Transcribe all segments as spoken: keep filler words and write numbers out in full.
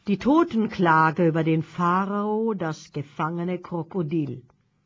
Die Totenklage über den Pharao, das gefangene Krokodil.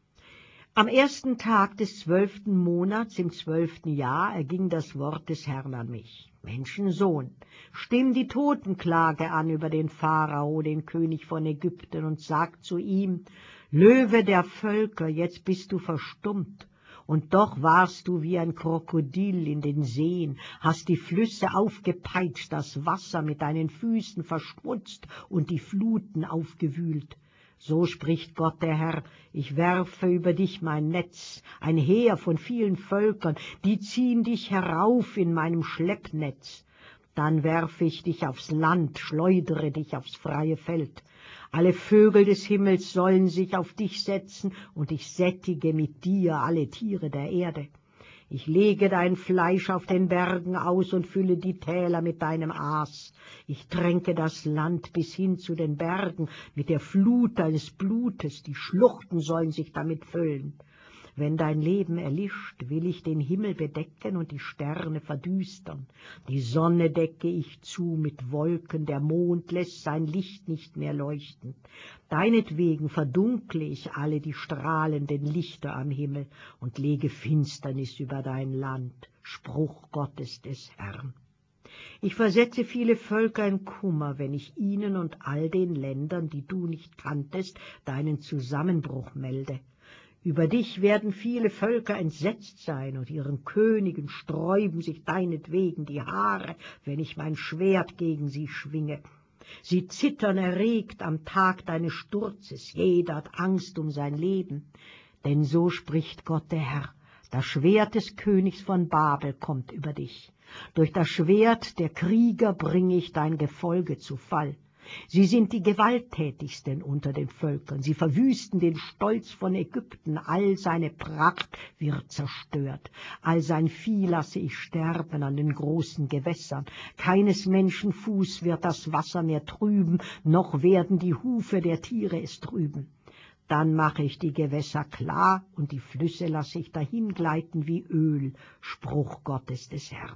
Am ersten Tag des zwölften Monats im zwölften Jahr erging das Wort des Herrn an mich. Menschensohn, stimm die Totenklage an über den Pharao, den König von Ägypten, und sag zu ihm: Löwe der Völker, jetzt bist du verstummt. Und doch warst du wie ein Krokodil in den Seen, hast die Flüsse aufgepeitscht, das Wasser mit deinen Füßen verschmutzt und die Fluten aufgewühlt. So spricht Gott der Herr: Ich werfe über dich mein Netz, ein Heer von vielen Völkern, die ziehen dich herauf in meinem Schleppnetz. Dann werfe ich dich aufs Land, schleudere dich aufs freie Feld. Alle Vögel des Himmels sollen sich auf dich setzen, und ich sättige mit dir alle Tiere der Erde. Ich lege dein Fleisch auf den Bergen aus und fülle die Täler mit deinem Aas. Ich tränke das Land bis hin zu den Bergen mit der Flut deines Blutes, die Schluchten sollen sich damit füllen. Wenn dein Leben erlischt, will ich den Himmel bedecken und die Sterne verdüstern. Die Sonne decke ich zu mit Wolken, der Mond lässt sein Licht nicht mehr leuchten. Deinetwegen verdunkle ich alle die strahlenden Lichter am Himmel und lege Finsternis über dein Land. Spruch Gottes des Herrn. Ich versetze viele Völker in Kummer, wenn ich ihnen und all den Ländern, die du nicht kanntest, deinen Zusammenbruch melde. Über dich werden viele Völker entsetzt sein, und ihren Königen sträuben sich deinetwegen die Haare, wenn ich mein Schwert gegen sie schwinge. Sie zittern erregt am Tag deines Sturzes, jeder hat Angst um sein Leben. Denn so spricht Gott der Herr: Das Schwert des Königs von Babel kommt über dich. Durch das Schwert der Krieger bringe ich dein Gefolge zu Fall. Sie sind die gewalttätigsten unter den Völkern. Sie verwüsten den Stolz von Ägypten. All seine Pracht wird zerstört. All sein Vieh lasse ich sterben an den großen Gewässern. Keines Menschen Fuß wird das Wasser mehr trüben, noch werden die Hufe der Tiere es trüben. Dann mache ich die Gewässer klar, und die Flüsse lasse ich dahingleiten wie Öl. Spruch Gottes des Herrn.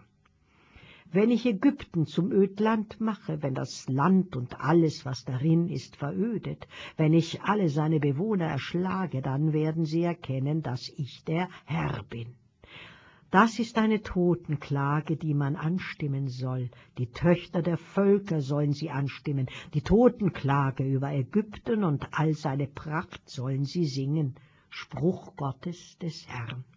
Wenn ich Ägypten zum Ödland mache, wenn das Land und alles, was darin ist, verödet, wenn ich alle seine Bewohner erschlage, dann werden sie erkennen, dass ich der Herr bin. Das ist eine Totenklage, die man anstimmen soll. Die Töchter der Völker sollen sie anstimmen. Die Totenklage über Ägypten und all seine Pracht sollen sie singen. Spruch Gottes des Herrn.